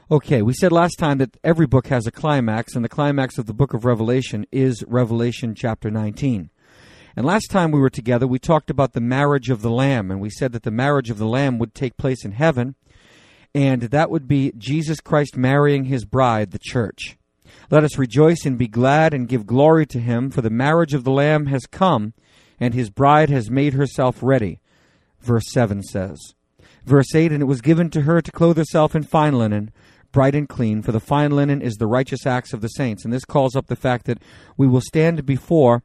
Okay, we said last time that every book has a climax, and the climax of the book of Revelation is Revelation chapter 19. And last time we were together, we talked about the marriage of the Lamb, and we said that the marriage of the Lamb would take place in heaven, and that would be Jesus Christ marrying his bride, the church. Let us rejoice and be glad and give glory to him, for the marriage of the Lamb has come, and his bride has made herself ready, verse 7 says. Verse 8, and it was given to her to clothe herself in fine linen, bright and clean, for the fine linen is the righteous acts of the saints. And this calls up the fact that we will stand before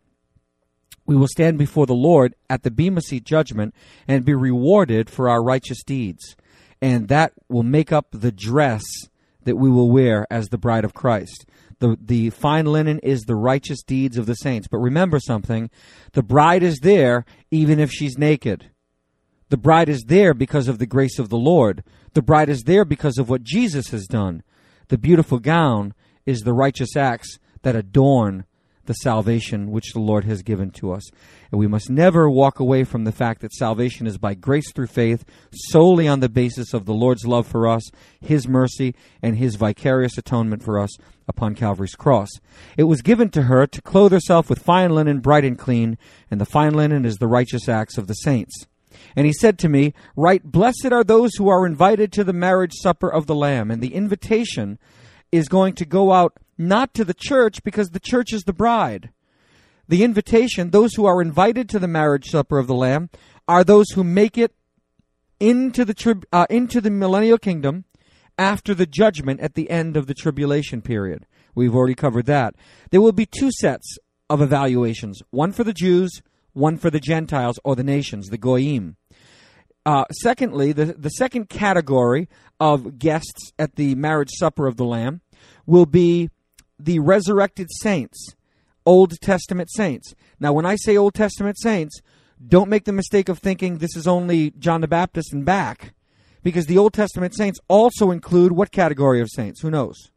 the Lord at the Bema Seat judgment and be rewarded for our righteous deeds. And that will make up the dress that we will wear as the bride of Christ. The fine linen is the righteous deeds of the saints. But remember something, the bride is there even if she's naked. The bride is there because of the grace of the Lord. The bride is there because of what Jesus has done. The beautiful gown is the righteous acts that adorn the salvation which the Lord has given to us. And we must never walk away from the fact that salvation is by grace through faith, solely on the basis of the Lord's love for us, his mercy, and his vicarious atonement for us upon Calvary's cross. It was given to her to clothe herself with fine linen, bright and clean, and the fine linen is the righteous acts of the saints. And he said to me, "Write, blessed are those who are invited to the marriage supper of the Lamb." And the invitation is going to go out not to the church, because the church is the bride. The invitation, those who are invited to the marriage supper of the Lamb, are those who make it into the millennial kingdom after the judgment at the end of the tribulation period. We've already covered that. There will be two sets of evaluations, one for the Jews, one for the Gentiles or the nations, the Goyim. Secondly, the second category of guests at the marriage supper of the Lamb will be the resurrected saints, Old Testament saints. Now, when I say Old Testament saints, don't make the mistake of thinking this is only John the Baptist and back, because the Old Testament saints also include what category of saints? Who knows?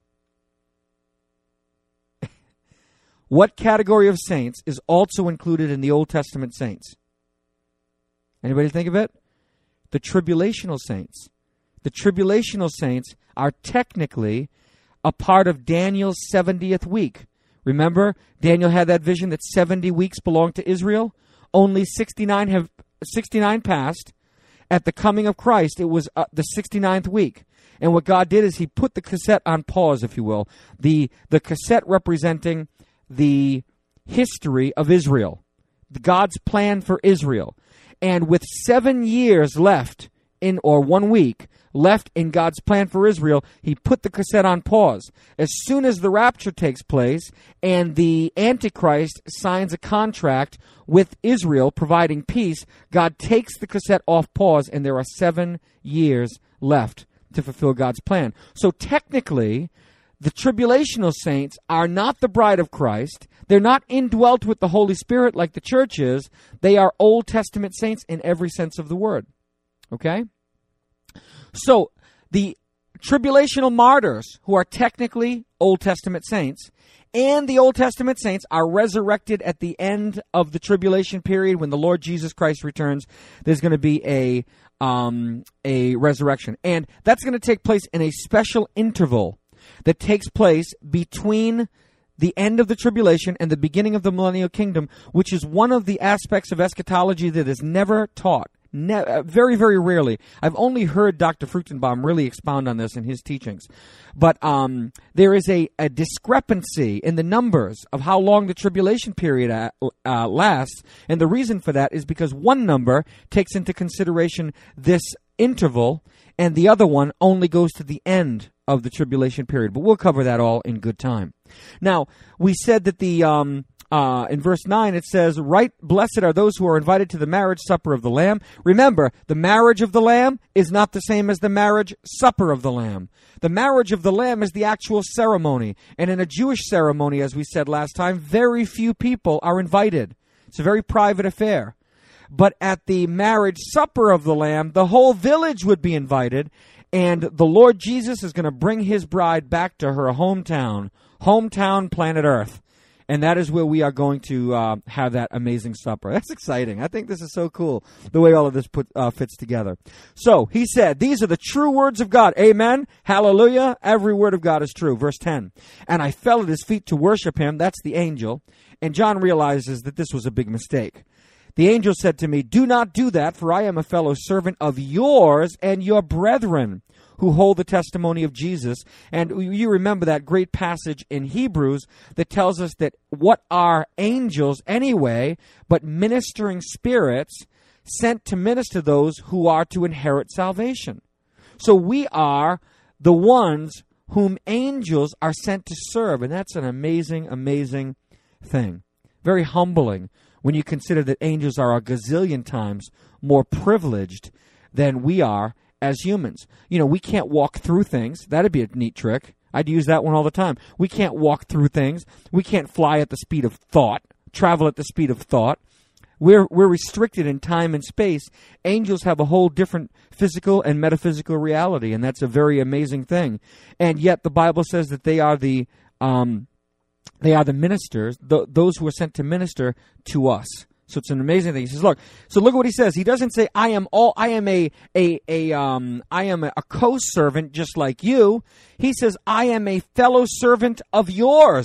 What category of saints is also included in the Old Testament saints? Anybody think of it? The tribulational saints. The tribulational saints are technically a part of Daniel's 70th week. Remember, Daniel had that vision that 70 weeks belonged to Israel. Only 69 passed. At the coming of Christ, it was the 69th week. And what God did is he put the cassette on pause, if you will. The cassette representing the history of Israel, God's plan for Israel. And with 7 years left or 1 week left in God's plan for Israel, he put the cassette on pause. As soon as the rapture takes place and the Antichrist signs a contract with Israel providing peace, God takes the cassette off pause, and there are 7 years left to fulfill God's plan. So technically, the tribulational saints are not the bride of Christ. They're not indwelt with the Holy Spirit like the church is. They are Old Testament saints in every sense of the word. Okay? So, the tribulational martyrs, who are technically Old Testament saints, and the Old Testament saints are resurrected at the end of the tribulation period when the Lord Jesus Christ returns. There's going to be a resurrection. And that's going to take place in a special interval that takes place between the end of the tribulation and the beginning of the millennial kingdom, which is one of the aspects of eschatology that is never taught. Very, very rarely. I've only heard Dr. Fruchtenbaum really expound on this in his teachings. But there is a discrepancy in the numbers of how long the tribulation period lasts. And the reason for that is because one number takes into consideration this interval, and the other one only goes to the end of the tribulation period. But we'll cover that all in good time. Now, we said that in verse 9 it says, "Right, blessed are those who are invited to the marriage supper of the Lamb." Remember, the marriage of the Lamb is not the same as the marriage supper of the Lamb. The marriage of the Lamb is the actual ceremony. And in a Jewish ceremony, as we said last time, very few people are invited. It's a very private affair. But at the marriage supper of the Lamb, the whole village would be invited, and the Lord Jesus is going to bring his bride back to her hometown, planet Earth. And that is where we are going to have that amazing supper. That's exciting. I think this is so cool, the way all of this fits together. So he said, these are the true words of God. Amen. Hallelujah. Every word of God is true. Verse 10. And I fell at his feet to worship him. That's the angel. And John realizes that this was a big mistake. The angel said to me, do not do that, for I am a fellow servant of yours and your brethren who hold the testimony of Jesus. And you remember that great passage in Hebrews that tells us that what are angels anyway but ministering spirits sent to minister those who are to inherit salvation. So we are the ones whom angels are sent to serve, and that's an amazing, amazing thing. Very humbling when you consider that angels are a gazillion times more privileged than we are as humans. You know, we can't walk through things. That'd be a neat trick. I'd use that one all the time. We can't walk through things. We can't fly at the speed of thought, travel at the speed of thought. We're restricted in time and space. Angels have a whole different physical and metaphysical reality, and that's a very amazing thing. And yet the Bible says that they are the ministers, those who are sent to minister to us. So it's an amazing thing. He says, look at what he says. He doesn't say, I am a co-servant just like you. He says, I am a fellow servant of yours.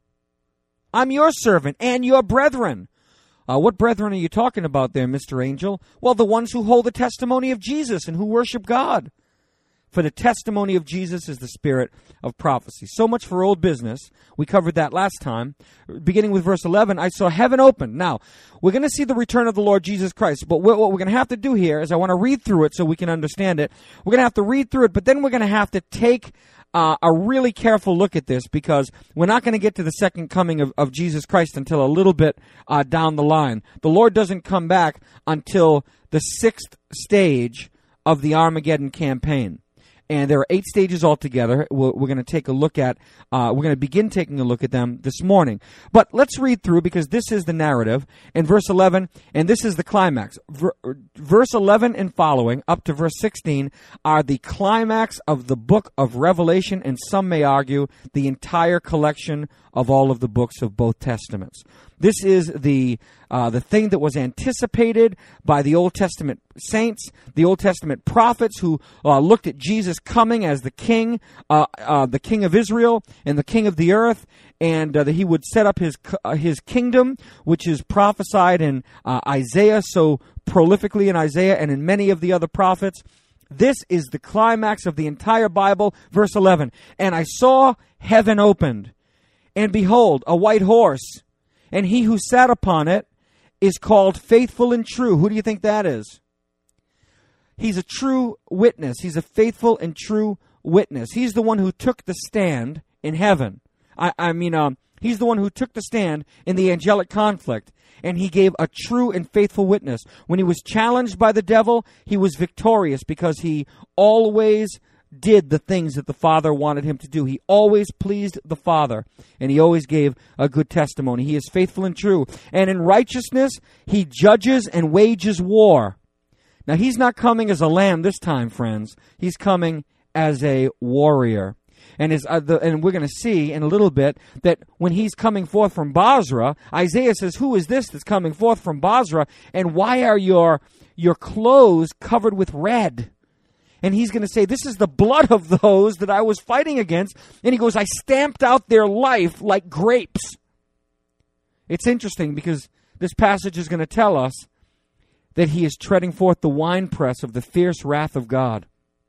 I'm your servant and your brethren. What brethren are you talking about there, Mr. Angel? Well, the ones who hold the testimony of Jesus and who worship God. For the testimony of Jesus is the spirit of prophecy. So much for old business. We covered that last time. Beginning with verse 11, I saw heaven open. Now, we're going to see the return of the Lord Jesus Christ. But what we're going to have to do here is I want to read through it so we can understand it. We're going to have to read through it, but then we're going to have to take a really careful look at this, because we're not going to get to the second coming of Jesus Christ until a little bit down the line. The Lord doesn't come back until the 6th stage of the Armageddon campaign. And there are 8 stages altogether. We're going to take a look at. We're going to begin taking a look at them this morning. But let's read through, because this is the narrative in verse 11, and this is the climax. Verse 11 and following, up to verse 16, are the climax of the book of Revelation, and some may argue the entire collection of all of the books of both Testaments. This is the thing that was anticipated by the Old Testament saints, the Old Testament prophets, who looked at Jesus coming as the king of Israel and the king of the earth, and that he would set up his kingdom, which is prophesied in Isaiah so prolifically in Isaiah and in many of the other prophets. This is the climax of the entire Bible. Verse 11, and I saw heaven opened, and behold, a white horse, and he who sat upon it is called Faithful and True. Who do you think that is? He's a true witness. He's a faithful and true witness. He's the one who took the stand in heaven. He's the one who took the stand in the angelic conflict, and he gave a true and faithful witness. When he was challenged by the devil, he was victorious because he always did the things that the Father wanted him to do. He always pleased the Father, and he always gave a good testimony. He is faithful and true. And in righteousness, he judges and wages war. Now, he's not coming as a lamb this time, friends. He's coming as a warrior. And we're going to see in a little bit that when he's coming forth from Basra, Isaiah says, who is this that's coming forth from Basra? And why are your clothes covered with red? And he's going to say, this is the blood of those that I was fighting against. And he goes, I stamped out their life like grapes. It's interesting because this passage is going to tell us that he is treading forth the winepress of the fierce wrath of God.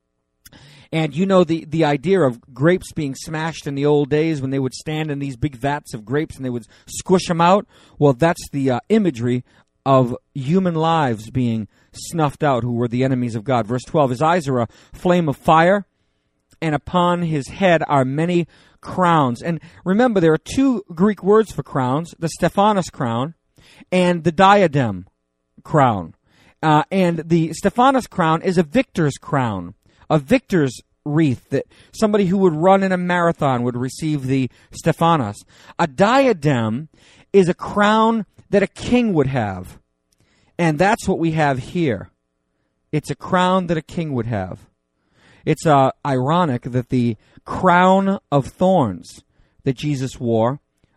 And you know the idea of grapes being smashed in the old days when they would stand in these big vats of grapes and they would squish them out? Well, that's the imagery of human lives being snuffed out who were the enemies of God. Verse 12, his eyes are a flame of fire, and upon his head are many crowns. And remember, there are 2 Greek words for crowns, the Stephanos crown and the diadem crown. And the Stephanos crown is a victor's crown, a victor's wreath, that somebody who would run in a marathon would receive the Stephanos. A diadem is a crown that a king would have. And that's what we have here. It's a crown that a king would have. It's ironic that the crown of thorns that Jesus wore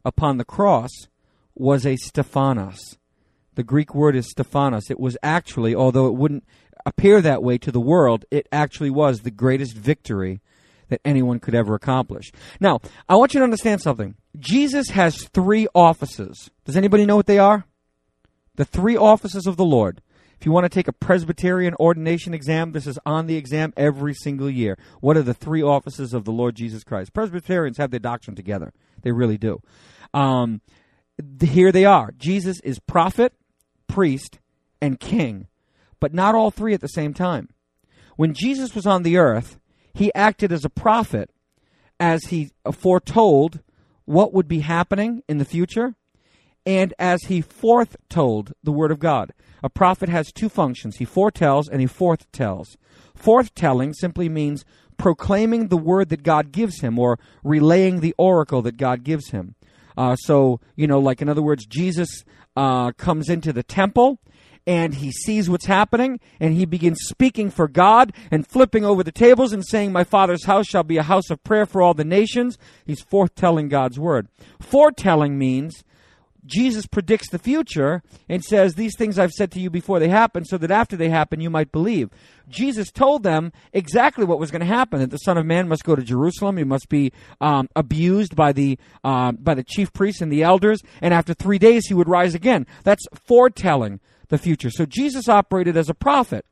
upon the cross was a Stephanos. The Greek word is Stephanos. It was actually, although it wouldn't appear that way to the world, it actually was the greatest victory that anyone could ever accomplish. Now, I want you to understand something. Jesus has 3 offices. Does anybody know what they are? The 3 offices of the Lord. If you want to take a Presbyterian ordination exam, this is on the exam every single year. What are the 3 offices of the Lord Jesus Christ? Presbyterians have their doctrine together. They really do. Here they are. Jesus is prophet, priest, and king, but not all 3 at the same time. When Jesus was on the earth, he acted as a prophet as he foretold what would be happening in the future, and as he foretold the Word of God. A prophet has 2 functions. He foretells and he forthtells. Forthtelling simply means proclaiming the word that God gives him, or relaying the oracle that God gives him. Like in other words, Jesus comes into the temple, and he sees what's happening, and he begins speaking for God and flipping over the tables and saying, "My Father's house shall be a house of prayer for all the nations." He's forthtelling God's word. Foretelling means Jesus predicts the future and says, "These things I've said to you before they happen, so that after they happen you might believe." Jesus told them exactly what was going to happen, that the Son of Man must go to Jerusalem, he must be abused by the chief priests and the elders, and after 3 days he would rise again. That's foretelling the future. So Jesus operated as a prophet.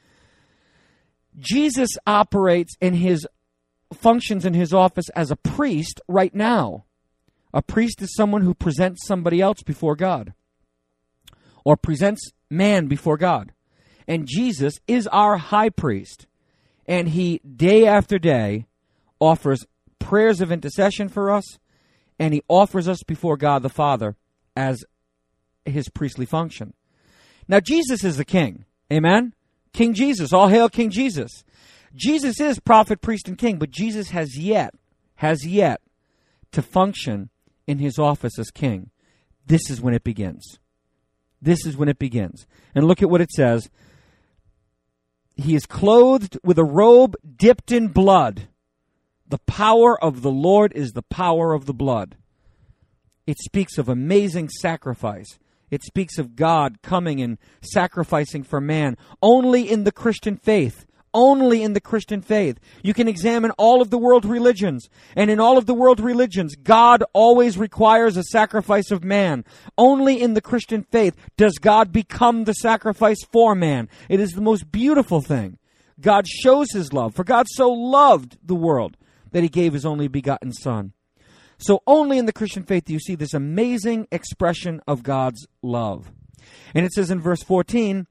Jesus operates in his functions in his office as a priest right now. A priest is someone who presents somebody else before God, or presents man before God. And Jesus is our high priest, and he, day after day, offers prayers of intercession for us, and he offers us before God the Father as his priestly function. Now, Jesus is the king. Amen? King Jesus. All hail King Jesus. Jesus is prophet, priest, and king, but Jesus has yet to function in his office as king. This is when it begins. This is when it begins. And look at what it says. He is clothed with a robe dipped in blood. The power of the Lord is the power of the blood. It speaks of amazing sacrifice. It speaks of God coming and sacrificing for man. Only in the Christian faith. Only in the Christian faith. You can examine all of the world religions. And in all of the world religions, God always requires a sacrifice of man. Only in the Christian faith does God become the sacrifice for man. It is the most beautiful thing. God shows his love. For God so loved the world that he gave his only begotten Son. So only in the Christian faith do you see this amazing expression of God's love. And it says in verse 14...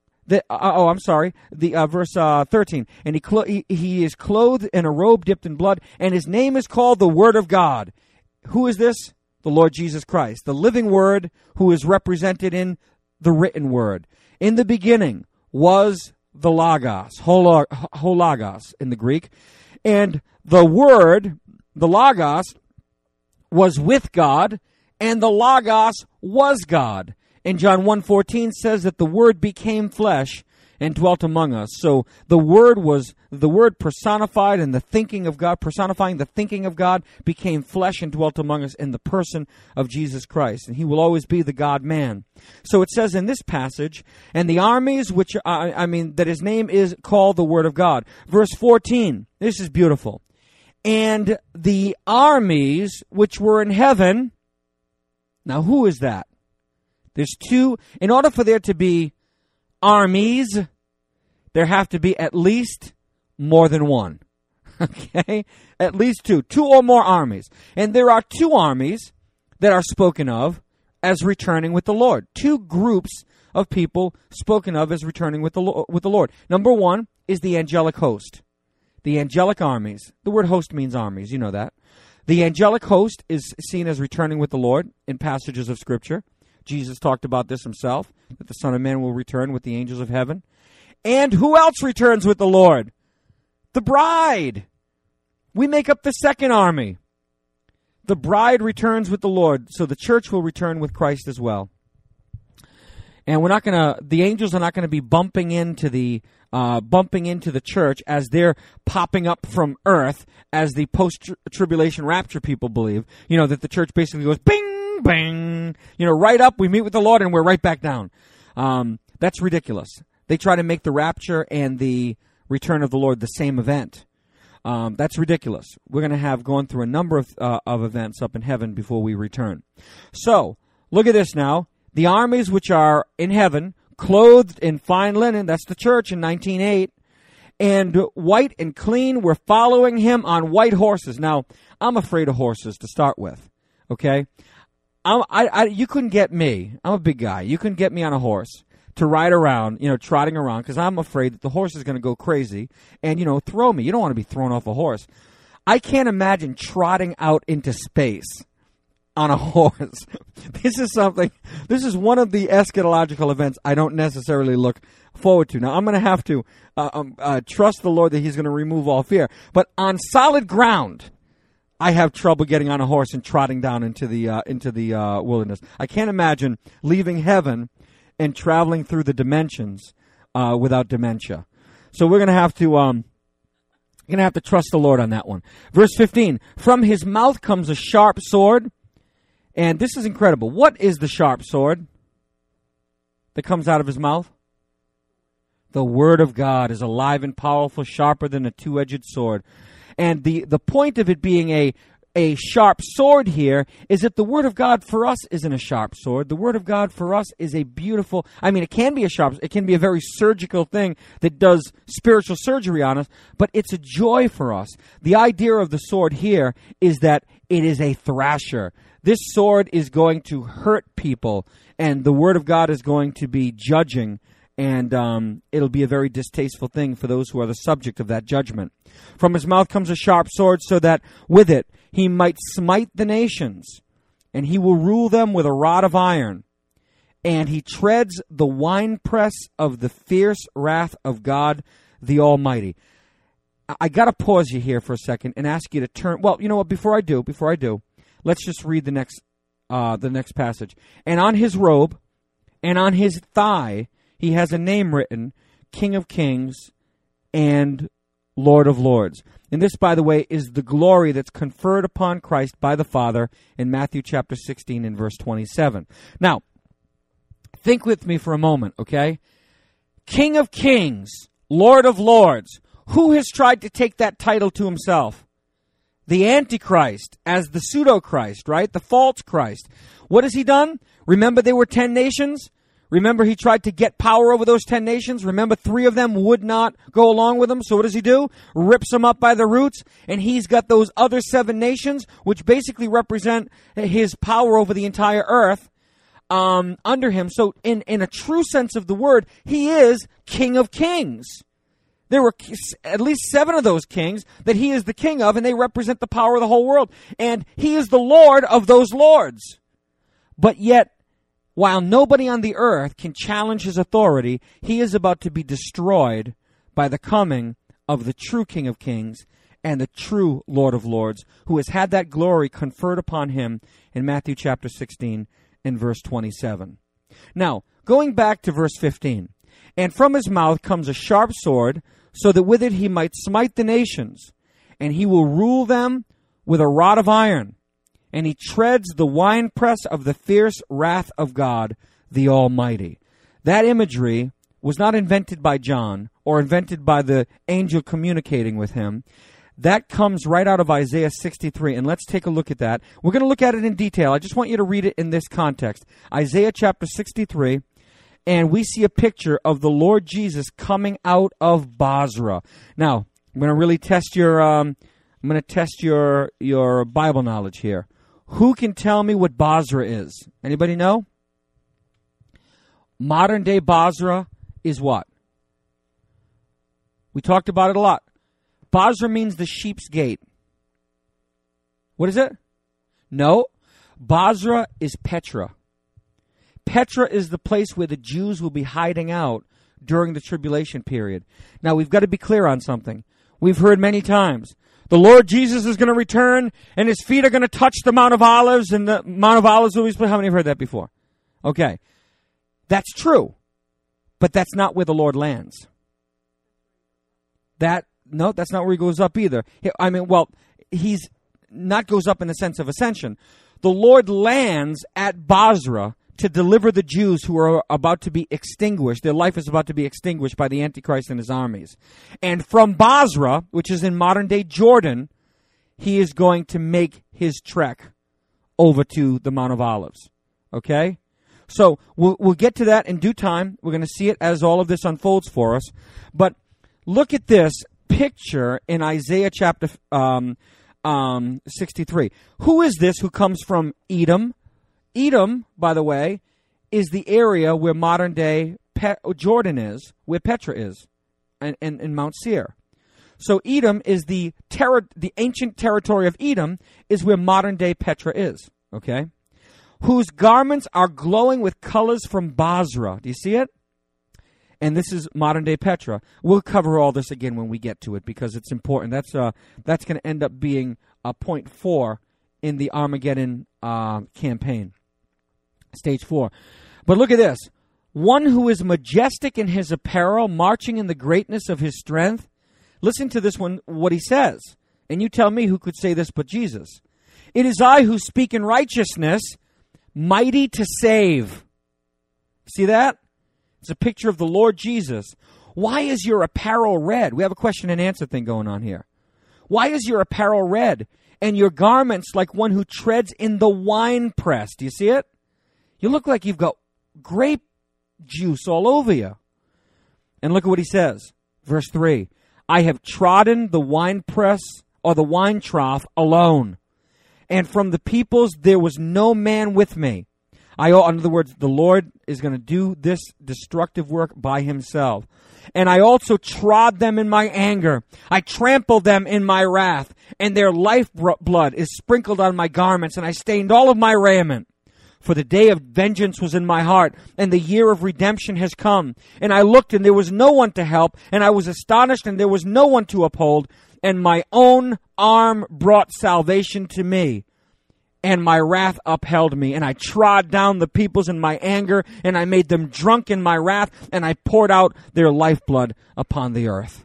verse 13. And he is clothed in a robe dipped in blood, and his name is called the Word of God. Who is this? The Lord Jesus Christ, the living Word, who is represented in the written Word. In the beginning was the Logos, hologos in the Greek, and the Word, the Logos, was with God, and the Logos was God. And John 1:14 says that the Word became flesh and dwelt among us. So the Word personified in the thinking of God, personifying the thinking of God, became flesh and dwelt among us in the person of Jesus Christ. And he will always be the God-man. So it says in this passage, and the armies that his name is called the Word of God. Verse 14, this is beautiful. And the armies which were in heaven, now who is that? There's 2. In order for there to be armies, there have to be at least more than 1. Okay? At least 2. 2 or more armies. And there are 2 armies that are spoken of as returning with the Lord. 2 groups of people spoken of as returning with the Lord. Number 1 is the angelic host. The angelic armies. The word host means armies. You know that. The angelic host is seen as returning with the Lord in passages of Scripture. Jesus talked about this himself, that the Son of Man will return with the angels of heaven. And who else returns with the Lord? The bride. We make up the second army. The bride returns with the Lord, so the church will return with Christ as well. And the angels are not going to be bumping into the church as they're popping up from earth as the post-tribulation rapture people believe. That the church basically goes bing, bing, right up, we meet with the Lord and we're right back down. That's ridiculous. They try to make the rapture and the return of the Lord the same event. That's ridiculous. We're going to have gone through a number of events up in heaven before we return. So, look at this now. The armies which are in heaven, clothed in fine linen, that's the church in 19:8, and white and clean, were following him on white horses. Now, I'm afraid of horses to start with, okay? You couldn't get me. I'm a big guy. You couldn't get me on a horse to ride around, trotting around, because I'm afraid that the horse is going to go crazy and, throw me. You don't want to be thrown off a horse. I can't imagine trotting out into space on a horse. This is one of the eschatological events I don't necessarily look forward to. Now, I'm going to have to trust the Lord that he's going to remove all fear. But on solid ground, I have trouble getting on a horse and trotting down into the wilderness. I can't imagine leaving heaven and traveling through the dimensions without dementia. So we're going to have to trust the Lord on that one. Verse 15, from his mouth comes a sharp sword. And this is incredible. What is the sharp sword that comes out of his mouth? The word of God is alive and powerful, sharper than a two-edged sword. And the point of it being a sharp sword here is that the word of God for us isn't a sharp sword. The word of God for us is a beautiful, it can be it can be a very surgical thing that does spiritual surgery on us, but it's a joy for us. The idea of the sword here is that it is a thrasher. This sword is going to hurt people, and the word of God is going to be judging, and it'll be a very distasteful thing for those who are the subject of that judgment. From his mouth comes a sharp sword, so that with it he might smite the nations, and he will rule them with a rod of iron. And he treads the winepress of the fierce wrath of God the Almighty. I got to pause you here for a second and ask you to turn. Well, you know what? Before I do, let's just read the next passage. And on his robe and on his thigh he has a name written, King of Kings and Lord of Lords. And this, by the way, is the glory that's conferred upon Christ by the Father in Matthew chapter 16 and verse 27. Now, think with me for a moment, okay? King of Kings, Lord of Lords. Who has tried to take that title to himself? The Antichrist, as the pseudo-Christ, right? The false Christ. What has he done? Remember there were 10 nations? Remember he tried to get power over those 10 nations? Remember 3 of them would not go along with him? So what does he do? Rips them up by the roots, and he's got those other 7 nations, which basically represent his power over the entire earth, under him. So in a true sense of the word, he is King of Kings. There were at least 7 of those kings that he is the king of, and they represent the power of the whole world. And he is the Lord of those lords. But yet, while nobody on the earth can challenge his authority, he is about to be destroyed by the coming of the true King of Kings and the true Lord of Lords, who has had that glory conferred upon him in Matthew chapter 16 and verse 27. Now, going back to verse 15, and from his mouth comes a sharp sword, so that with it he might smite the nations, and he will rule them with a rod of iron, and he treads the winepress of the fierce wrath of God, the Almighty. That imagery was not invented by John or invented by the angel communicating with him. That comes right out of Isaiah 63, and let's take a look at that. We're going to look at it in detail. I just want you to read it in this context. Isaiah chapter 63, and we see a picture of the Lord Jesus coming out of Basra. Now, I'm going to really test your your Bible knowledge here. Who can tell me what Basra is? Anybody know? Modern day Basra is what? We talked about it a lot. Basra means the sheep's gate. What is it? No. Basra is Petra. Petra is the place where the Jews will be hiding out during the tribulation period. Now, we've got to be clear on something. We've heard many times, the Lord Jesus is going to return, and his feet are going to touch the Mount of Olives, and the Mount of Olives will be split. How many have heard that before? Okay. That's true. But that's not where the Lord lands. That's not where he goes up either. He's not goes up in the sense of ascension. The Lord lands at Basra to deliver the Jews who are about to be extinguished. Their life is about to be extinguished by the Antichrist and his armies. And from Basra, which is in modern-day Jordan, he is going to make his trek over to the Mount of Olives. Okay? So we'll get to that in due time. We're going to see it as all of this unfolds for us. But look at this picture in Isaiah chapter 63. Who is this who comes from Edom? Edom, by the way, is the area where modern-day Jordan is, where Petra is, and Mount Seir. So Edom is the ancient territory of Edom is where modern-day Petra is, okay? Whose garments are glowing with colors from Basra. Do you see it? And this is modern-day Petra. We'll cover all this again when we get to it because it's important. That's going to end up being point 4 in the Armageddon campaign. Stage 4. But look at this. One who is majestic in his apparel, marching in the greatness of his strength. Listen to this one, what he says. And you tell me who could say this but Jesus. It is I who speak in righteousness, mighty to save. See that? It's a picture of the Lord Jesus. Why is your apparel red? We have a question and answer thing going on here. Why is your apparel red and your garments like one who treads in the winepress? Do you see it? You look like you've got grape juice all over you. And look at what he says. Verse 3. I have trodden the winepress or the wine trough alone. And from the peoples there was no man with me. In other words, the Lord is going to do this destructive work by himself. And I also trod them in my anger. I trampled them in my wrath. And their lifeblood is sprinkled on my garments. And I stained all of my raiment. For the day of vengeance was in my heart, and the year of redemption has come. And I looked, and there was no one to help, and I was astonished, and there was no one to uphold. And my own arm brought salvation to me, and my wrath upheld me. And I trod down the peoples in my anger, and I made them drunk in my wrath, and I poured out their lifeblood upon the earth.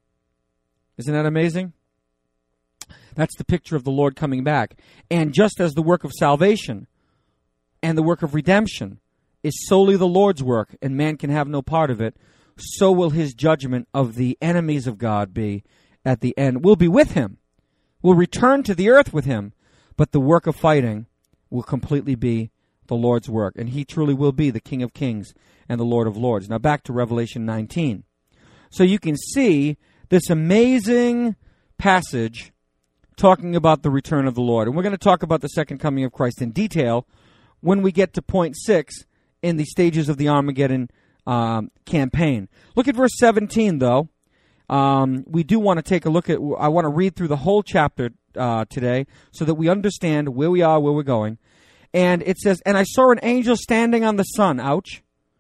Isn't that amazing? That's the picture of the Lord coming back. And just as the work of salvation and the work of redemption is solely the Lord's work, and man can have no part of it, so will his judgment of the enemies of God be at the end. We'll be with him. We'll return to the earth with him, but the work of fighting will completely be the Lord's work, and he truly will be the King of Kings and the Lord of Lords. Now back to Revelation 19. So you can see this amazing passage talking about the return of the Lord. And we're going to talk about the second coming of Christ in detail when we get to point 6 in the stages of the Armageddon campaign. Look at verse 17, though. We do want to take a look at, I want to read through the whole chapter today so that we understand where we are, where we're going. And it says, and I saw an angel standing on the sun. Ouch.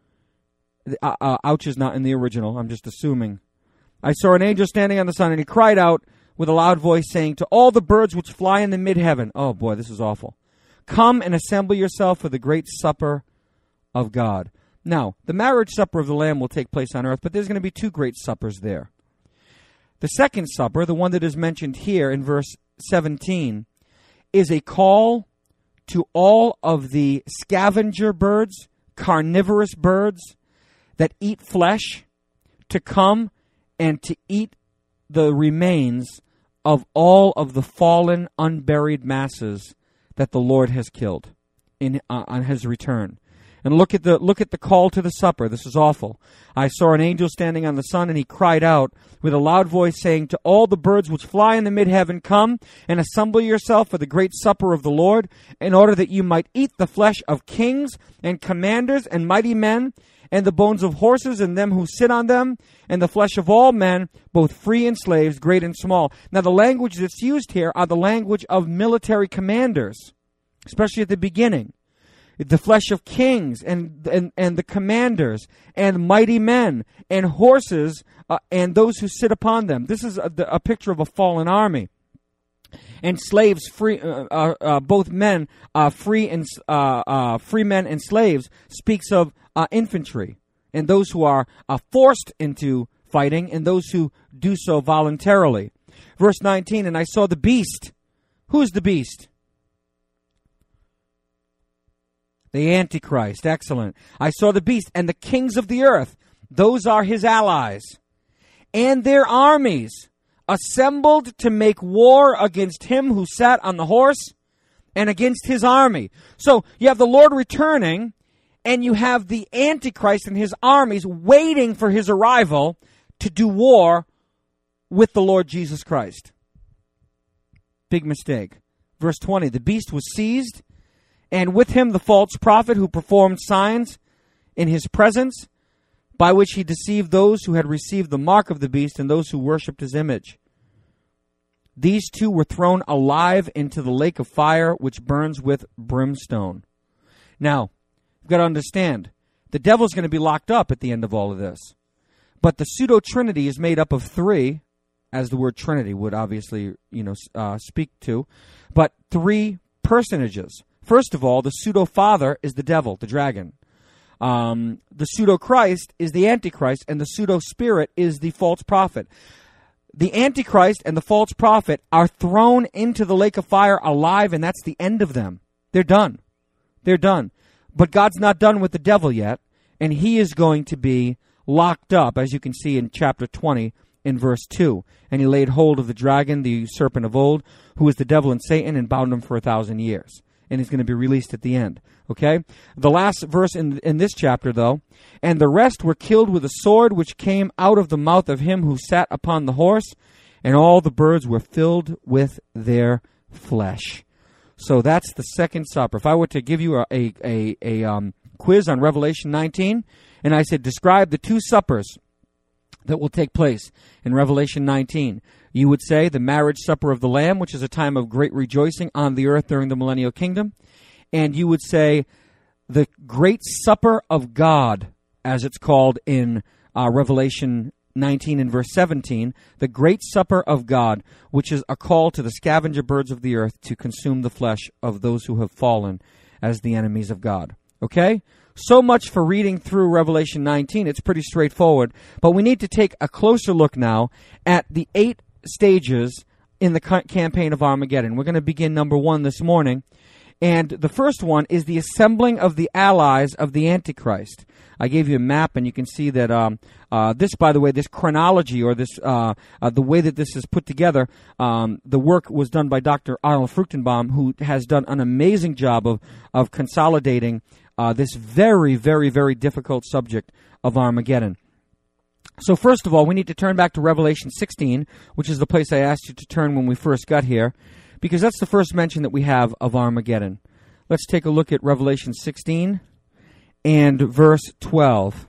Ouch is not in the original. I'm just assuming. I saw an angel standing on the sun, and he cried out with a loud voice, saying, to all the birds which fly in the mid-heaven. Oh, boy, this is awful. Come and assemble yourself for the great supper of God. Now, the marriage supper of the Lamb will take place on earth, but there's going to be 2 great suppers there. The second supper, the one that is mentioned here in verse 17, is a call to all of the scavenger birds, carnivorous birds that eat flesh, to come and to eat the remains of all of the fallen, unburied masses that the Lord has killed on his return. And look at the call to the supper. This is awful. I saw an angel standing on the sun, and he cried out with a loud voice, saying, to all the birds which fly in the mid-heaven, come and assemble yourself for the great supper of the Lord, in order that you might eat the flesh of kings and commanders and mighty men, and the bones of horses and them who sit on them, and the flesh of all men, both free and slaves, great and small. Now, the language that's used here are the language of military commanders, especially at the beginning. The flesh of kings and the commanders and mighty men and horses and those who sit upon them. This is a picture of a fallen army. and slaves free, both men free and free men and slaves, speaks of infantry and those who are forced into fighting and those who do so voluntarily. Verse 19, and I saw the beast. Who is the beast? The Antichrist. Excellent. I saw the beast and the kings of the earth. Those are his allies. And their armies assembled to make war against him who sat on the horse and against his army. So you have the Lord returning, and you have the Antichrist and his armies waiting for his arrival to do war with the Lord Jesus Christ. Big mistake. Verse 20, the beast was seized, and with him the false prophet who performed signs in his presence, by which he deceived those who had received the mark of the beast and those who worshipped his image. These two were thrown alive into the lake of fire, which burns with brimstone. Now, you've got to understand, the devil's going to be locked up at the end of all of this. But the pseudo-trinity is made up of three, as the word Trinity would obviously, speak to, but three personages. First of all, the pseudo-father is the devil, the dragon. The pseudo-Christ is the Antichrist, and the pseudo-spirit is the false prophet. The Antichrist and the false prophet are thrown into the lake of fire alive, and that's the end of them. They're done. They're done. But God's not done with the devil yet, and he is going to be locked up, as you can see in chapter 20 in verse 2. And he laid hold of the dragon, the serpent of old, who is the devil and Satan, and bound him for 1,000 years. And he's going to be released at the end. Okay? The last verse in this chapter, though, and the rest were killed with a sword which came out of the mouth of him who sat upon the horse, and all the birds were filled with their flesh. So that's the second supper. If I were to give you a quiz on Revelation 19, and I said, describe the two suppers that will take place in Revelation 19, you would say the marriage supper of the Lamb, which is a time of great rejoicing on the earth during the millennial kingdom. And you would say the great supper of God, as it's called in Revelation 19 and verse 17, the great supper of God, which is a call to the scavenger birds of the earth to consume the flesh of those who have fallen as the enemies of God. Okay? So much for reading through Revelation 19. It's pretty straightforward. But we need to take a closer look now at the 8 stages in the campaign of Armageddon. We're going to begin number 1 this morning. And the first one is the assembling of the allies of the Antichrist. I gave you a map, and you can see that this, by the way, this chronology, or this the way that this is put together, the work was done by Dr. Arnold Fruchtenbaum, who has done an amazing job of consolidating this very, very, very difficult subject of Armageddon. So first of all, we need to turn back to Revelation 16, which is the place I asked you to turn when we first got here, because that's the first mention that we have of Armageddon. Let's take a look at Revelation 16 and verse 12.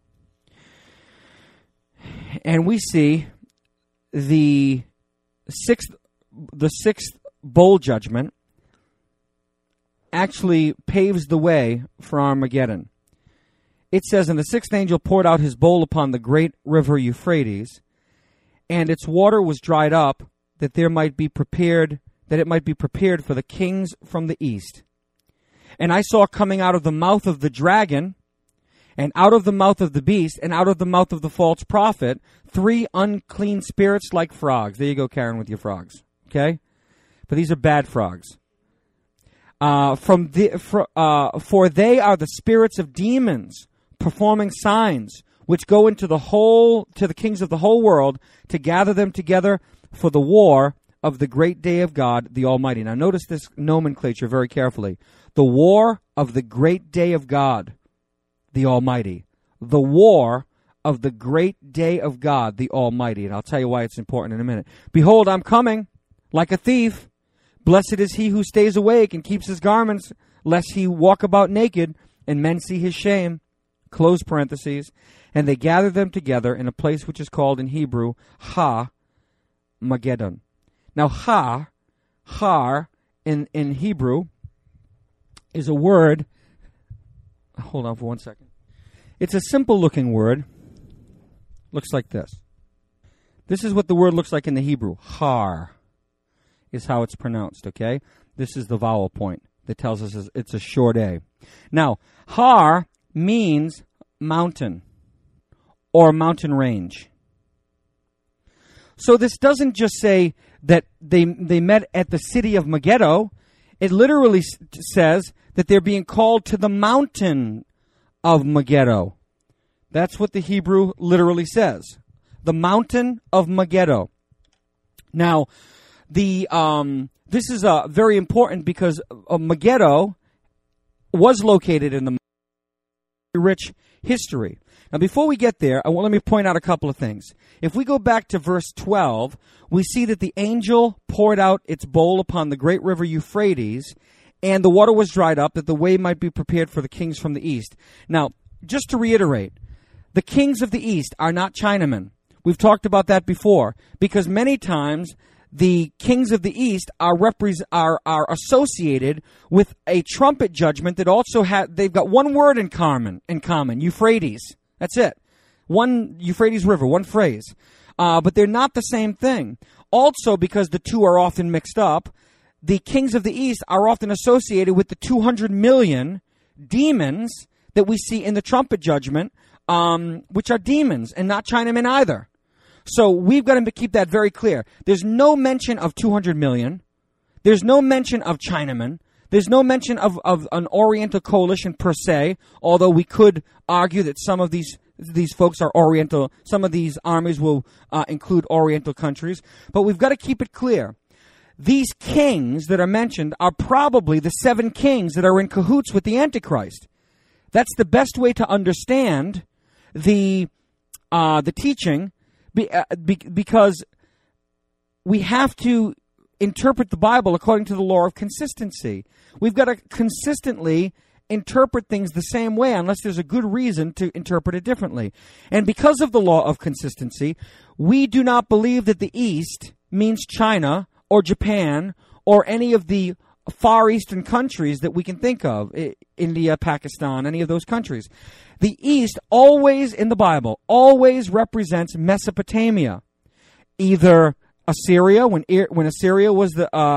And we see the sixth bowl judgment actually paves the way for Armageddon. It says, and the sixth angel poured out his bowl upon the great river Euphrates, and its water was dried up, that it might be prepared for the kings from the east. And I saw coming out of the mouth of the dragon, and out of the mouth of the beast, and out of the mouth of the false prophet, 3 unclean spirits like frogs. There you go, Karen, with your frogs. Okay? But these are bad frogs. For they are the spirits of demons, performing signs, which go into to the kings of the whole world, to gather them together for the war of the great day of God, the Almighty. Now notice this nomenclature very carefully. The war of the great day of God, the Almighty. The war of the great day of God, the Almighty. And I'll tell you why it's important in a minute. Behold, I'm coming like a thief. Blessed is he who stays awake and keeps his garments, lest he walk about naked, and men see his shame. Close parentheses. And they gather them together in a place which is called in Hebrew, Ha-Mageddon. Now, har, in Hebrew, is a word. Hold on for 1 second. It's a simple-looking word. Looks like this. This is what the word looks like in the Hebrew. Har. is how it's pronounced, okay? This is the vowel point that tells us it's a short A. Now, Har means mountain or mountain range. So this doesn't just say that they met at the city of Megiddo. It literally says that they're being called to the mountain of Megiddo. That's what the Hebrew literally says. The mountain of Megiddo. Now, this is very important because Megiddo was located in the rich history. Now, before we get there, let me point out a couple of things. If we go back to verse 12, we see that the angel poured out its bowl upon the great river Euphrates, and the water was dried up, that the way might be prepared for the kings from the east. Now, just to reiterate, the kings of the east are not Chinamen. We've talked about that before, because many times the kings of the east are associated with a trumpet judgment that also they've got one word in common, Euphrates. That's it. One Euphrates River, one phrase. But they're not the same thing. Also, because the two are often mixed up, the kings of the east are often associated with the 200 million demons that we see in the trumpet judgment, which are demons and not Chinamen either. So we've got to keep that very clear. There's no mention of 200 million. There's no mention of Chinamen. There's no mention of an Oriental coalition per se, although we could argue that some of these folks are Oriental. Some of these armies will include Oriental countries. But we've got to keep it clear. These kings that are mentioned are probably the 7 kings that are in cahoots with the Antichrist. That's the best way to understand the teaching, because we have to interpret the Bible according to the law of consistency. We've got to consistently interpret things the same way unless there's a good reason to interpret it differently. And because of the law of consistency, we do not believe that the East means China or Japan or any of the Far Eastern countries that we can think of, India, Pakistan, any of those countries. The East always, in the Bible, always represents Mesopotamia. Either Assyria, when Assyria was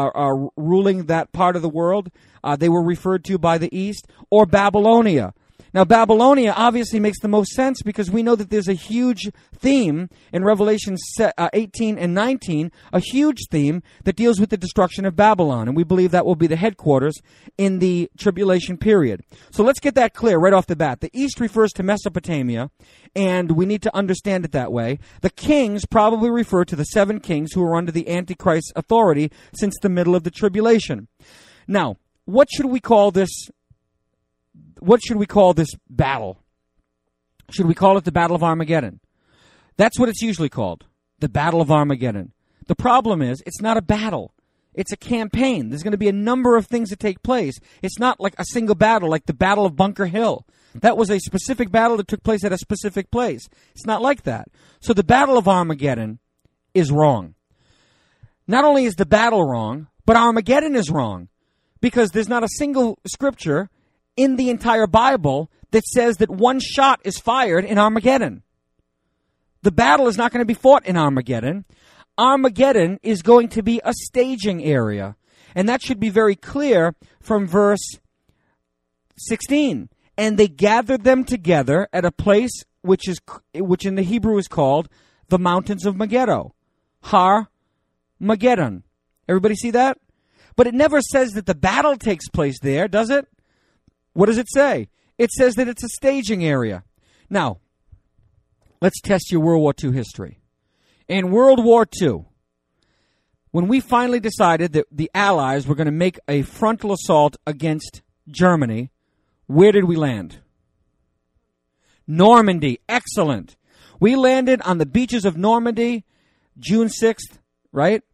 ruling that part of the world, they were referred to by the East, or Babylonia. Now, Babylonia obviously makes the most sense because we know that there's a huge theme in Revelation 18 and 19, a huge theme that deals with the destruction of Babylon, and we believe that will be the headquarters in the tribulation period. So let's get that clear right off the bat. The East refers to Mesopotamia, and we need to understand it that way. The kings probably refer to the 7 kings who are under the Antichrist's authority since the middle of the tribulation. Now, what should we call this? What should we call this battle? Should we call it the Battle of Armageddon? That's what it's usually called, the Battle of Armageddon. The problem is, it's not a battle. It's a campaign. There's going to be a number of things that take place. It's not like a single battle, like the Battle of Bunker Hill. That was a specific battle that took place at a specific place. It's not like that. So the Battle of Armageddon is wrong. Not only is the battle wrong, but Armageddon is wrong, because there's not a single scripture in the entire Bible that says that one shot is fired in Armageddon. The battle is not going to be fought in Armageddon. Armageddon is going to be a staging area. And that should be very clear from verse 16. And they gathered them together at a place which in the Hebrew is called the mountains of Megiddo. Har Mageddon. Everybody see that? But it never says that the battle takes place there, does it? What does it say? It says that it's a staging area. Now, let's test your World War II history. In World War II, when we finally decided that the Allies were going to make a frontal assault against Germany, where did we land? Normandy. Excellent. We landed on the beaches of Normandy, June 6th, right?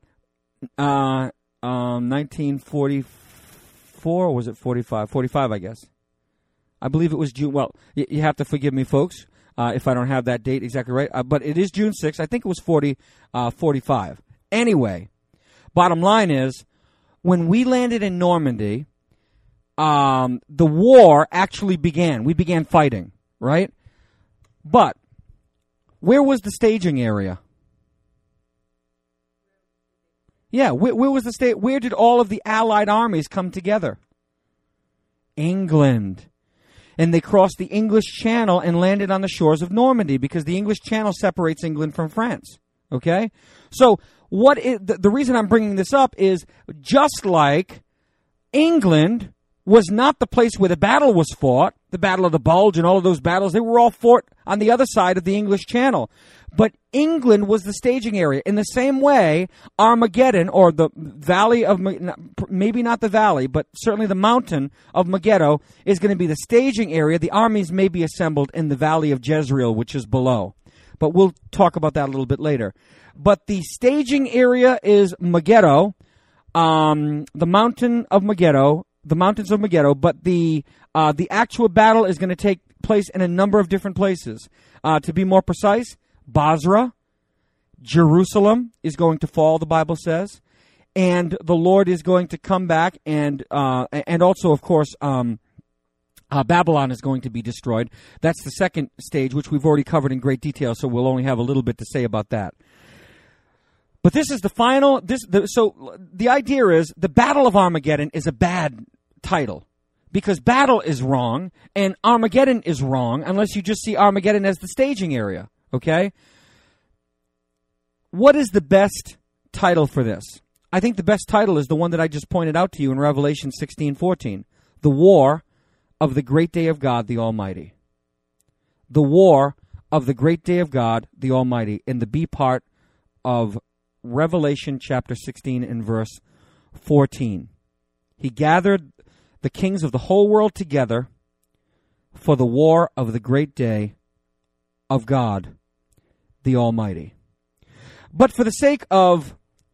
1944, or was it 45? 45, I guess. I believe it was June. Well, you have to forgive me, folks, if I don't have that date exactly right. But it is June 6th. I think it was 45. Anyway, bottom line is, when we landed in Normandy, the war actually began. We began fighting, right? But where was the staging area? Yeah, where was the state? Where did all of the Allied armies come together? England. And they crossed the English Channel and landed on the shores of Normandy because the English Channel separates England from France. Okay? So the reason I'm bringing this up is just like England was not the place where the battle was fought, the Battle of the Bulge and all of those battles, they were all fought on the other side of the English Channel. But England was the staging area. In the same way, Armageddon, or the valley of, maybe not the valley, but certainly the mountain of Megiddo, is going to be the staging area. The armies may be assembled in the valley of Jezreel, which is below. But we'll talk about that a little bit later. But the staging area is Megiddo, the mountain of Megiddo, the mountains of Megiddo, but the actual battle is going to take place in a number of different places. To be more precise, Basra, Jerusalem is going to fall, the Bible says, and the Lord is going to come back, and also, of course, Babylon is going to be destroyed. That's the second stage, which we've already covered in great detail, so we'll only have a little bit to say about that. But this is the final. So the idea is the Battle of Armageddon is a bad title because battle is wrong and Armageddon is wrong unless you just see Armageddon as the staging area. Okay? What is the best title for this? I think the best title is the one that I just pointed out to you in Revelation 16:14. The War of the Great Day of God, the Almighty. The War of the Great Day of God, the Almighty, in the B part of Revelation chapter 16 and verse 14. He gathered the kings of the whole world together for the war of the great day of God, the Almighty. But for the sake of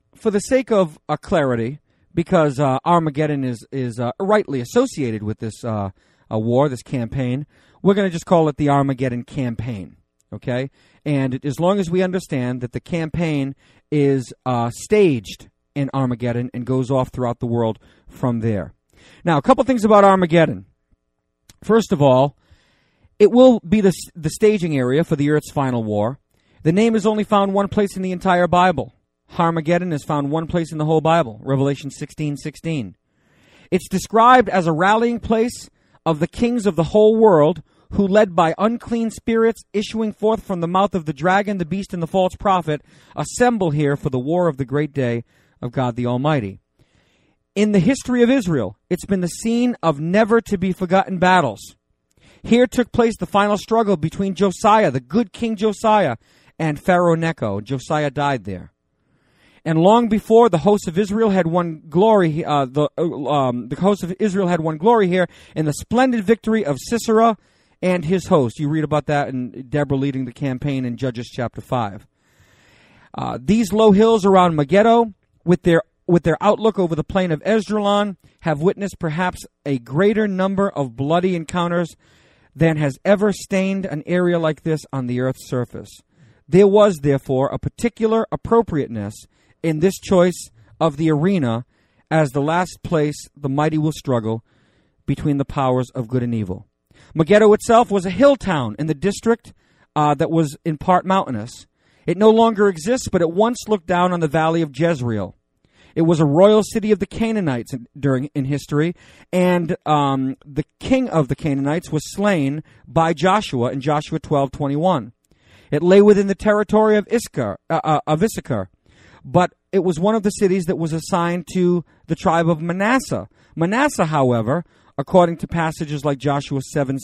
clarity, because Armageddon is rightly associated with this war, this campaign, we're going to just call it the Armageddon campaign. Okay? And as long as we understand that the campaign is staged in Armageddon and goes off throughout the world from there. Now, a couple things about Armageddon. First of all, it will be the staging area for the earth's final war. The name is only found one place in the entire Bible. Armageddon is found one place in the whole Bible, Revelation 16:16. It's described as a rallying place of the kings of the whole world who, led by unclean spirits issuing forth from the mouth of the dragon, the beast, and the false prophet, assemble here for the war of the great day of God the Almighty. In the history of Israel, it's been the scene of never-to-be-forgotten battles. Here took place the final struggle between Josiah, the good King Josiah, and Pharaoh Necho. Josiah died there. And long before, the host of Israel had won glory. The host of Israel had won glory here in the splendid victory of Sisera and his host. You read about that in Deborah leading the campaign in Judges chapter 5. These low hills around Megiddo, with their outlook over the plain of Esdraelon, have witnessed perhaps a greater number of bloody encounters than has ever stained an area like this on the earth's surface. There was, therefore, a particular appropriateness in this choice of the arena as the last place the mighty will struggle between the powers of good and evil. Megiddo itself was a hill town in the district that was in part mountainous. It no longer exists, but it once looked down on the valley of Jezreel. It was a royal city of the Canaanites in history, and the king of the Canaanites was slain by Joshua in Joshua 12:21. It lay within the territory of Issachar, but it was one of the cities that was assigned to the tribe of Manasseh. Manasseh, however, according to passages like Joshua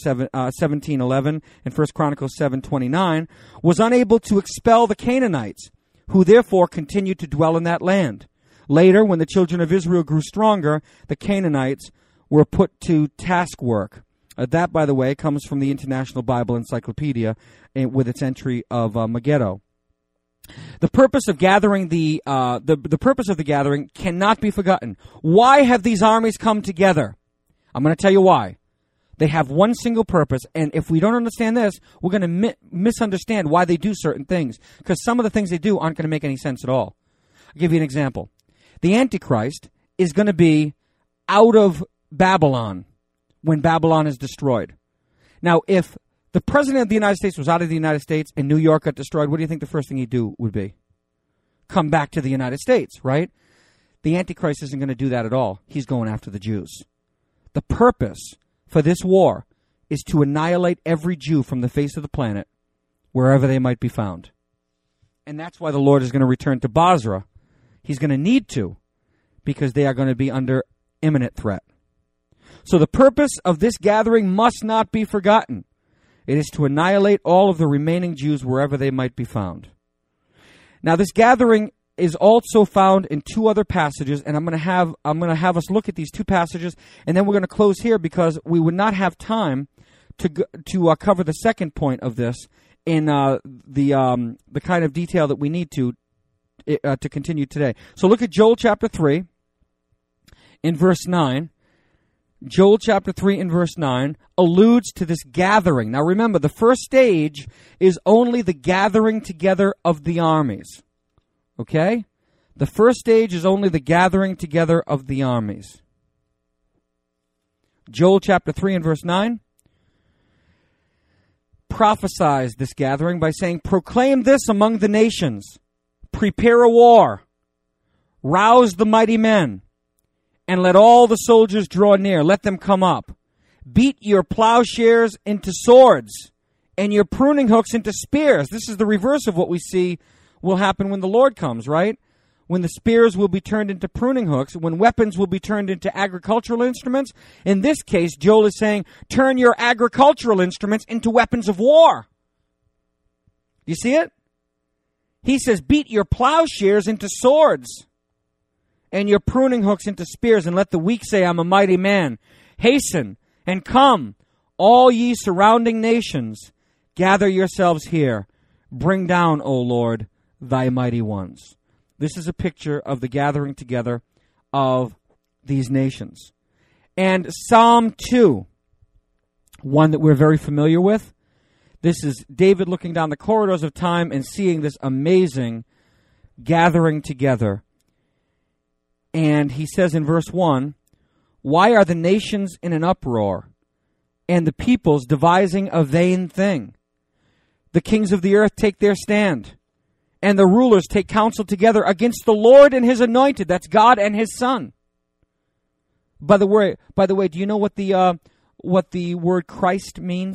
17:11 and 1 Chronicles 7:29, was unable to expel the Canaanites, who therefore continued to dwell in that land. Later, when the children of Israel grew stronger, the Canaanites were put to task work. That, by the way, comes from the International Bible Encyclopedia with its entry of Megiddo. The purpose of gathering the purpose of the gathering cannot be forgotten. Why have these armies come together? I'm going to tell you why. They have one single purpose, and if we don't understand this, we're going to misunderstand why they do certain things, because some of the things they do aren't going to make any sense at all. I'll give you an example. The Antichrist is going to be out of Babylon when Babylon is destroyed. Now, if the President of the United States was out of the United States and New York got destroyed, what do you think the first thing he'd do would be? Come back to the United States, right? The Antichrist isn't going to do that at all. He's going after the Jews. The purpose for this war is to annihilate every Jew from the face of the planet, wherever they might be found. And that's why the Lord is going to return to Basra. He's going to need to, because they are going to be under imminent threat. So the purpose of this gathering must not be forgotten. It is to annihilate all of the remaining Jews wherever they might be found. Now, this gathering is also found in two other passages, and I'm going to have us look at these two passages, and then we're going to close here because we would not have time to cover the second point of this in the kind of detail that we need to continue today. So look at Joel chapter 3 in verse 9. Joel chapter 3 in verse 9 alludes to this gathering. Now remember, the first stage is only the gathering together of the armies. Okay? The first stage is only the gathering together of the armies. Joel chapter 3 and verse 9 prophesies this gathering by saying, "Proclaim this among the nations, prepare a war, rouse the mighty men, and let all the soldiers draw near, let them come up. Beat your plowshares into swords, and your pruning hooks into spears." This is the reverse of what we see will happen when the Lord comes, right? When the spears will be turned into pruning hooks, when weapons will be turned into agricultural instruments. In this case, Joel is saying, turn your agricultural instruments into weapons of war. You see it? He says, beat your plowshares into swords, and your pruning hooks into spears, and let the weak say, I'm a mighty man. Hasten and come, all ye surrounding nations, gather yourselves here. Bring down, O Lord, thy mighty ones. This is a picture of the gathering together of these nations. And Psalm 2, one that we're very familiar with. This is David looking down the corridors of time and seeing this amazing gathering together. And he says in verse 1, "Why are the nations in an uproar, and the peoples devising a vain thing? The kings of the earth take their stand, and the rulers take counsel together against the Lord and his anointed." That's God and his Son. By the way, do you know what the word Christ means?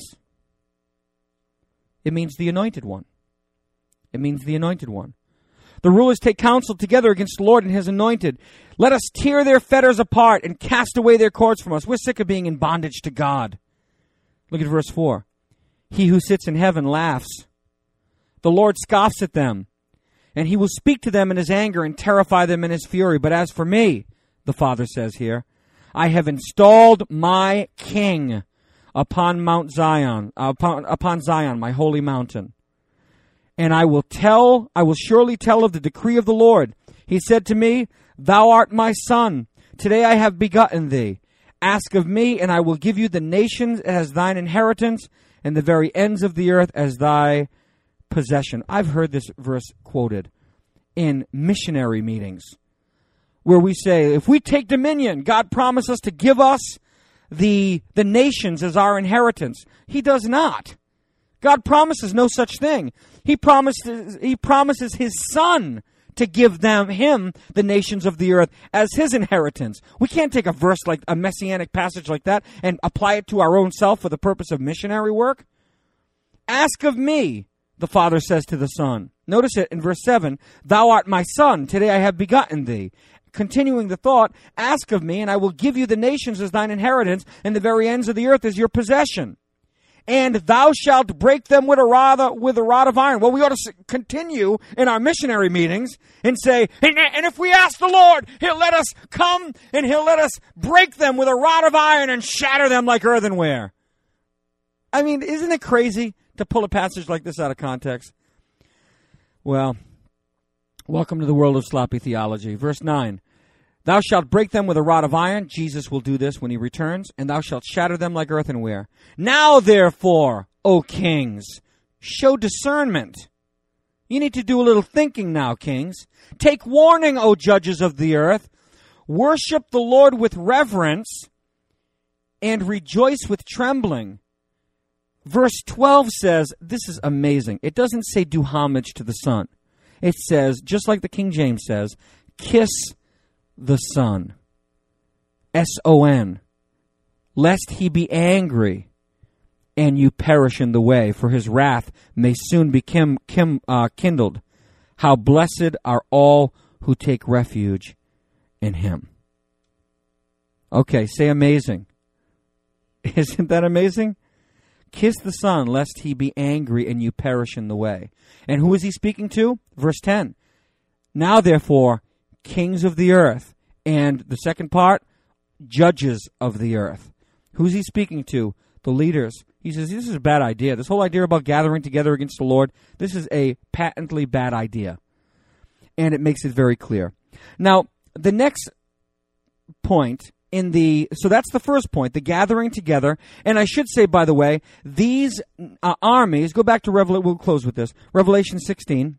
It means the anointed one. It means the anointed one. The rulers take counsel together against the Lord and his anointed. Let us tear their fetters apart and cast away their cords from us. We're sick of being in bondage to God. Look at verse 4. He who sits in heaven laughs. The Lord scoffs at them, and he will speak to them in his anger and terrify them in his fury. But as for me, the Father says here, I have installed my king upon Mount Zion, upon Zion, my holy mountain. And I will surely tell of the decree of the Lord. He said to me, Thou art my son. Today I have begotten thee. Ask of me, and I will give you the nations as thine inheritance, and the very ends of the earth as thy possession. I've heard this verse quoted in missionary meetings, where we say, if we take dominion, God promised us to give us the nations as our inheritance. He does not. God promises no such thing. He promises his Son to give him the nations of the earth as his inheritance. We can't take a verse like a messianic passage like that and apply it to our own self for the purpose of missionary work. Ask of me, the Father says to the Son. Notice it in verse 7, Thou art my son, today I have begotten thee. Continuing the thought, ask of me, and I will give you the nations as thine inheritance, and the very ends of the earth as your possession. And thou shalt break them with a rod of iron. Well, we ought to continue in our missionary meetings and say, and if we ask the Lord, he'll let us come and he'll let us break them with a rod of iron and shatter them like earthenware. I mean, isn't it crazy to pull a passage like this out of context? Well, welcome to the world of sloppy theology. Verse 9. Thou shalt break them with a rod of iron. Jesus will do this when he returns. And thou shalt shatter them like earthenware. Now, therefore, O kings, show discernment. You need to do a little thinking now, kings. Take warning, O judges of the earth. Worship the Lord with reverence and rejoice with trembling. Verse 12 says, this is amazing. It doesn't say do homage to the Son. It says, just like the King James says, kiss the Son, S-O-N, lest he be angry and you perish in the way, for his wrath may soon be kindled. How blessed are all who take refuge in him. Okay, say amazing. Isn't that amazing? Kiss the Son, lest he be angry and you perish in the way. And who is he speaking to? Verse 10. Now, therefore, kings of the earth, and the second part, judges of the earth. Who's he speaking to? The leaders. He says, this is a bad idea. This whole idea about gathering together against the Lord, this is a patently bad idea. And it makes it very clear. Now, the next point so that's the first point, the gathering together. And I should say, by the way, these armies, go back to Revelation, we'll close with this. Revelation 16,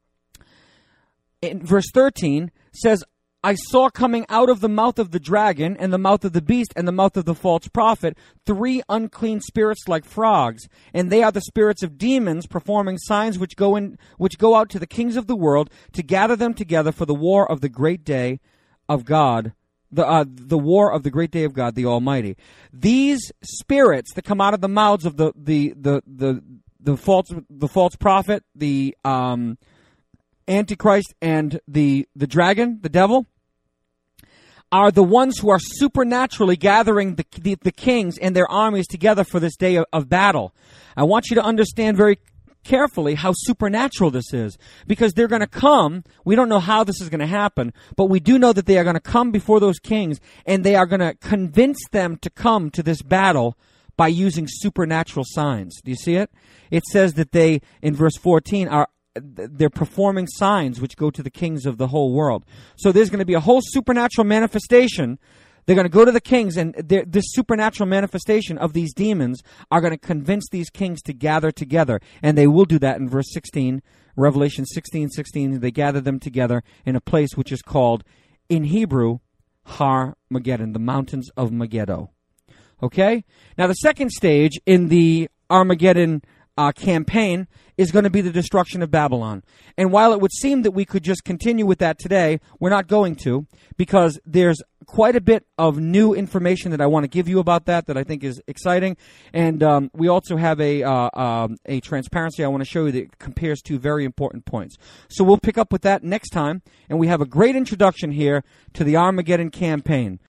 in verse 13, says, I saw coming out of the mouth of the dragon and the mouth of the beast and the mouth of the false prophet 3 unclean spirits like frogs, and they are the spirits of demons performing signs which go out to the kings of the world to gather them together for the war of the great day of God, the war of the great day of God the Almighty. These spirits that come out of the mouths of the false prophet, the Antichrist, and the dragon, the devil, are the ones who are supernaturally gathering the kings and their armies together for this day of battle. I want you to understand very carefully how supernatural this is, because they're going to come. We don't know how this is going to happen, but we do know that they are going to come before those kings, and they are going to convince them to come to this battle by using supernatural signs. Do you see it? It says that they, in verse 14, they're performing signs which go to the kings of the whole world. So there's going to be a whole supernatural manifestation. They're going to go to the kings, and this supernatural manifestation of these demons are going to convince these kings to gather together. And they will do that in verse 16, Revelation 16:16. They gather them together in a place which is called, in Hebrew, Har Mageddon, the mountains of Megiddo. Okay? Now, the second stage in the Armageddon campaign is going to be the destruction of Babylon. And while it would seem that we could just continue with that today, we're not going to, because there's quite a bit of new information that I want to give you about that I think is exciting. And we also have a transparency I want to show you that compares 2 very important points. So we'll pick up with that next time, and we have a great introduction here to the Armageddon campaign.